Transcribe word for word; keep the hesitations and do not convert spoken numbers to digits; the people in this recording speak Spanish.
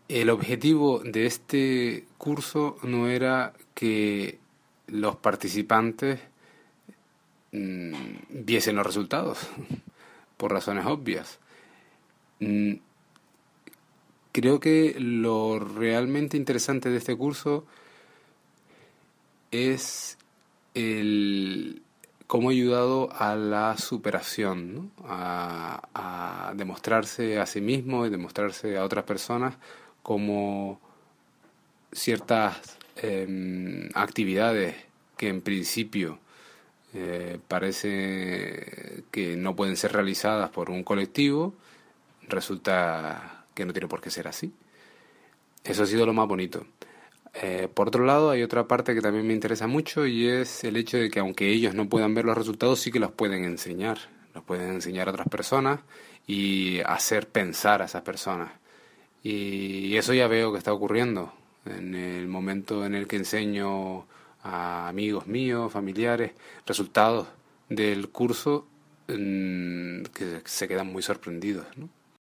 El objetivo de este curso no era que los participantes mm, viesen los resultados, por razones obvias. Mm, Creo que lo realmente interesante de este curso es el cómo ha ayudado a la superación, ¿no? A, a demostrarse a sí mismo y demostrarse a otras personas como ciertas em, actividades que en principio eh, parece que no pueden ser realizadas por un colectivo, resulta que no tiene por qué ser así. Eso ha sido lo más bonito. Eh, por otro lado, hay otra parte que también me interesa mucho y es el hecho de que aunque ellos no puedan ver los resultados, sí que los pueden enseñar. Los pueden enseñar a otras personas y hacer pensar a esas personas. Y eso ya veo que está ocurriendo en el momento en el que enseño a amigos míos, familiares, resultados del curso, mm, que se quedan muy sorprendidos, ¿no?